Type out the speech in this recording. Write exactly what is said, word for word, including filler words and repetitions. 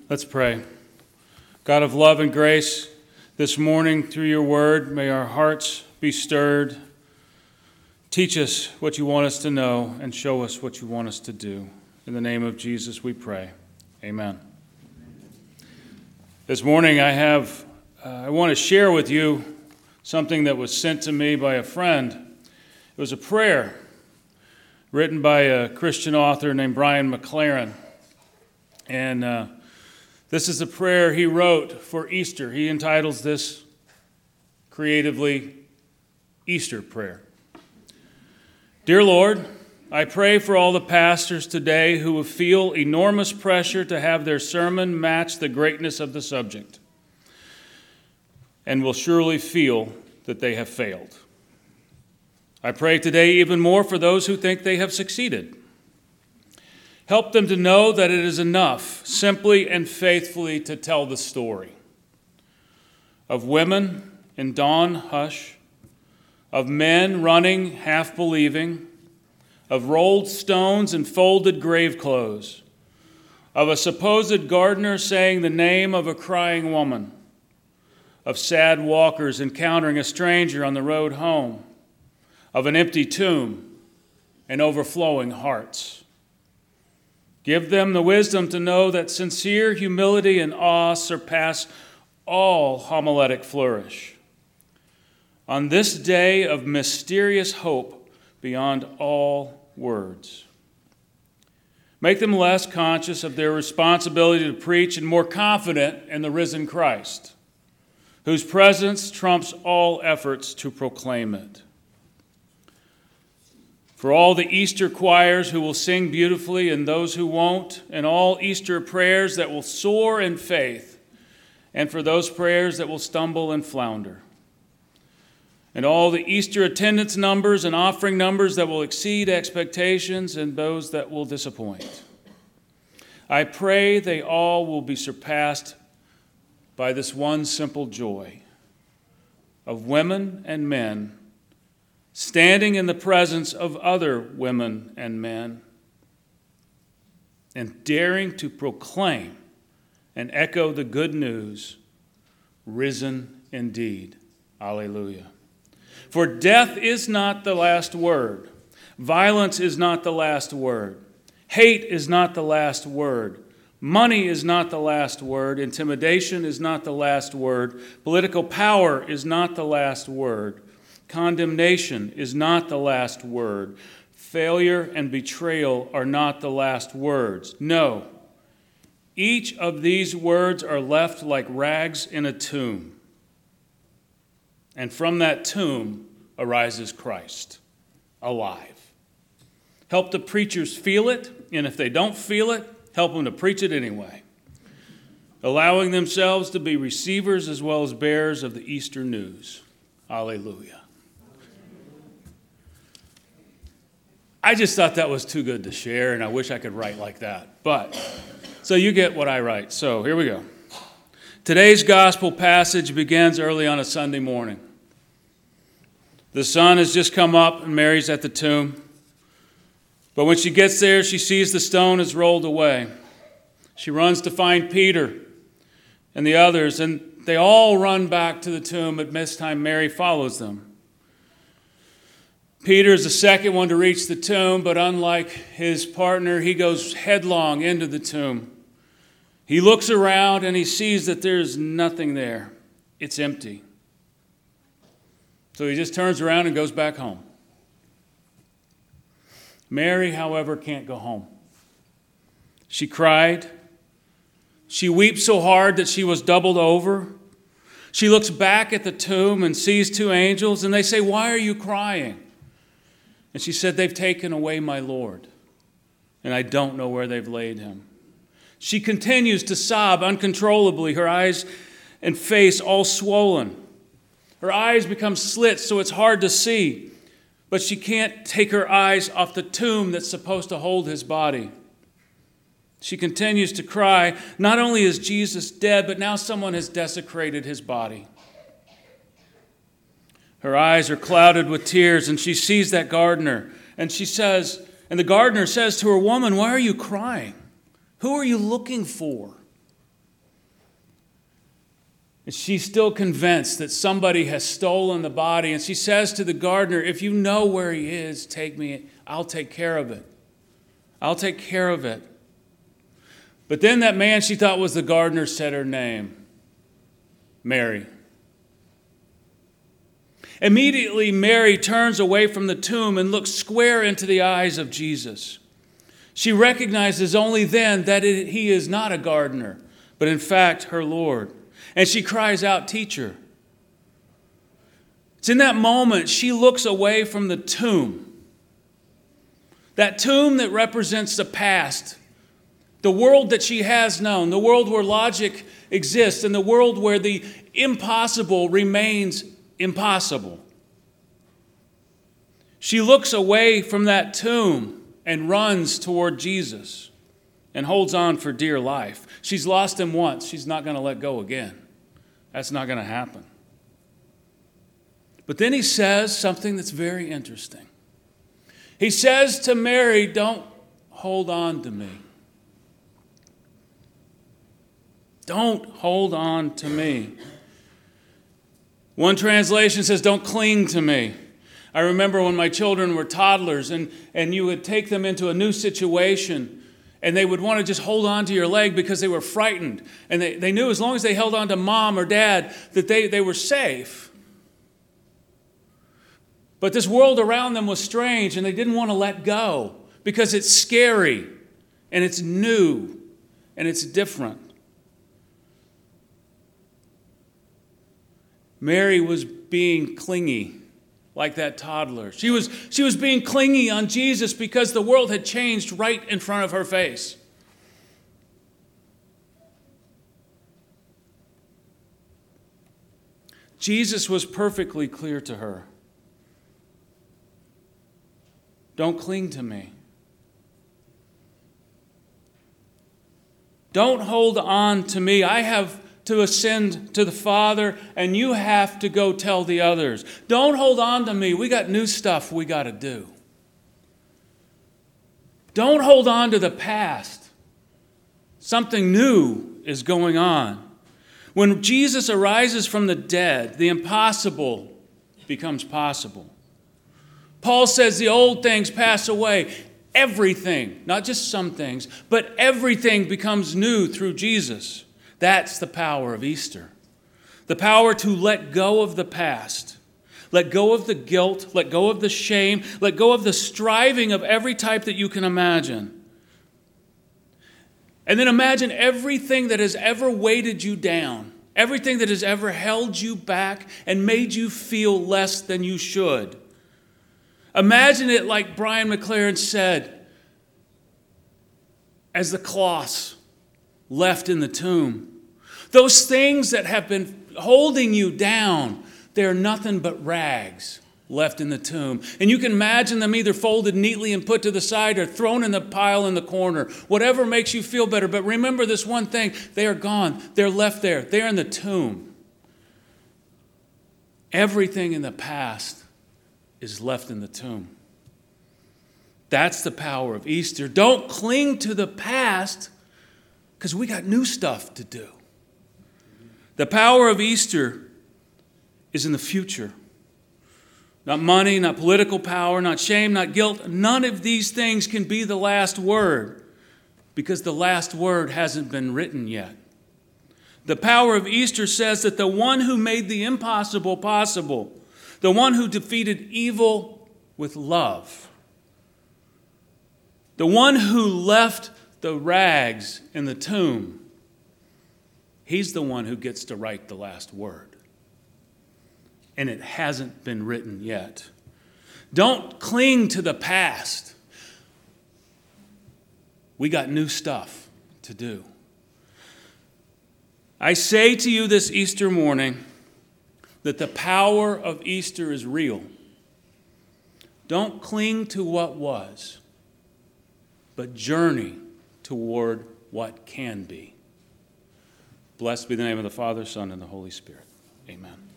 Let's pray. God of love and grace, this morning through your word, may our hearts be stirred. Teach us what you want us to know and show us what you want us to do. In the name of Jesus we pray. Amen. This morning I have, uh, I want to share with you something that was sent to me by a friend. It was a prayer written by a Christian author named Brian McLaren. And uh, this is a prayer he wrote for Easter. He entitles this creatively, Easter Prayer. Dear Lord, I pray for all the pastors today who will feel enormous pressure to have their sermon match the greatness of the subject, and will surely feel that they have failed. I pray today even more for those who think they have succeeded. Help them to know that it is enough simply and faithfully to tell the story of women in dawn hush, of men running half believing, of rolled stones and folded grave clothes, of a supposed gardener saying the name of a crying woman, of sad walkers encountering a stranger on the road home, of an empty tomb and overflowing hearts. Give them the wisdom to know that sincere humility and awe surpass all homiletic flourish. On this day of mysterious hope beyond all words, make them less conscious of their responsibility to preach and more confident in the risen Christ, whose presence trumps all efforts to proclaim it. For all the Easter choirs who will sing beautifully and those who won't, and all Easter prayers that will soar in faith, and for those prayers that will stumble and flounder, and all the Easter attendance numbers and offering numbers that will exceed expectations and those that will disappoint. I pray they all will be surpassed by this one simple joy of women and men standing in the presence of other women and men and daring to proclaim and echo the good news, risen indeed. Alleluia. For death is not the last word. Violence is not the last word. Hate is not the last word. Money is not the last word. Intimidation is not the last word. Political power is not the last word. Condemnation is not the last word. Failure and betrayal are not the last words. No. Each of these words are left like rags in a tomb. And from that tomb arises Christ, alive. Help the preachers feel it, and if they don't feel it, help them to preach it anyway, allowing themselves to be receivers as well as bearers of the Easter news. Alleluia. I just thought that was too good to share, and I wish I could write like that. But, so you get what I write. So here we go. Today's gospel passage begins early on a Sunday morning. The sun has just come up, and Mary's at the tomb. But when she gets there, she sees the stone is rolled away. She runs to find Peter and the others, and they all run back to the tomb. At this time, Mary follows them. Peter is the second one to reach the tomb, but unlike his partner, he goes headlong into the tomb. He looks around and he sees that there's nothing there. It's empty. So he just turns around and goes back home. Mary, however, can't go home. She cried. She weeps so hard that she was doubled over. She looks back at the tomb and sees two angels, and they say, "Why are you crying?" And she said, "They've taken away my Lord, and I don't know where they've laid him." She continues to sob uncontrollably, her eyes and face all swollen. Her eyes become slits so it's hard to see, but she can't take her eyes off the tomb that's supposed to hold his body. She continues to cry. Not only is Jesus dead, but now someone has desecrated his body. Her eyes are clouded with tears, and she sees that gardener, and she says, and the gardener says to her, "Woman, why are you crying? Who are you looking for?" And she's still convinced that somebody has stolen the body. And she says to the gardener, if you know where he is, take me. I'll take care of it. I'll take care of it. But then that man she thought was the gardener said her name, Mary. Immediately, Mary turns away from the tomb and looks square into the eyes of Jesus. She recognizes only then that it, he is not a gardener, but in fact her Lord. And she cries out, "Teacher." It's in that moment she looks away from the tomb. That tomb that represents the past. The world that she has known. The world where logic exists. And the world where the impossible remains impossible. She looks away from that tomb and runs toward Jesus and holds on for dear life. She's lost him once. She's not going to let go again. That's not going to happen. But then he says something that's very interesting. He says to Mary, don't hold on to me. Don't hold on to me. One translation says, don't cling to me. I remember when my children were toddlers and, and you would take them into a new situation and they would want to just hold on to your leg because they were frightened. And they, they knew as long as they held on to mom or dad that they, they were safe. But this world around them was strange and they didn't want to let go because it's scary and it's new and it's different. Mary was being clingy like that toddler. She was, she was being clingy on Jesus because the world had changed right in front of her face. Jesus was perfectly clear to her. Don't cling to me. Don't hold on to me. I have to ascend to the Father, and you have to go tell the others. Don't hold on to me. We got new stuff we got to do. Don't hold on to the past. Something new is going on. When Jesus arises from the dead, the impossible becomes possible. Paul says the old things pass away. Everything, not just some things, but everything becomes new through Jesus. That's the power of Easter. The power to let go of the past. Let go of the guilt. Let go of the shame. Let go of the striving of every type that you can imagine. And then imagine everything that has ever weighted you down. Everything that has ever held you back and made you feel less than you should. Imagine it like Brian McLaren said, as the cloths left in the tomb. Those things that have been holding you down, they're nothing but rags left in the tomb. And you can imagine them either folded neatly and put to the side or thrown in the pile in the corner. Whatever makes you feel better. But remember this one thing, they are gone. They're left there. They're in the tomb. Everything in the past is left in the tomb. That's the power of Easter. Don't cling to the past because we got new stuff to do. The power of Easter is in the future. Not money, not political power, not shame, not guilt. None of these things can be the last word because the last word hasn't been written yet. The power of Easter says that the one who made the impossible possible, the one who defeated evil with love, the one who left the rags in the tomb, he's the one who gets to write the last word. And it hasn't been written yet. Don't cling to the past. We got new stuff to do. I say to you this Easter morning that the power of Easter is real. Don't cling to what was, but journey toward what can be. Blessed be the name of the Father, Son, and the Holy Spirit. Amen.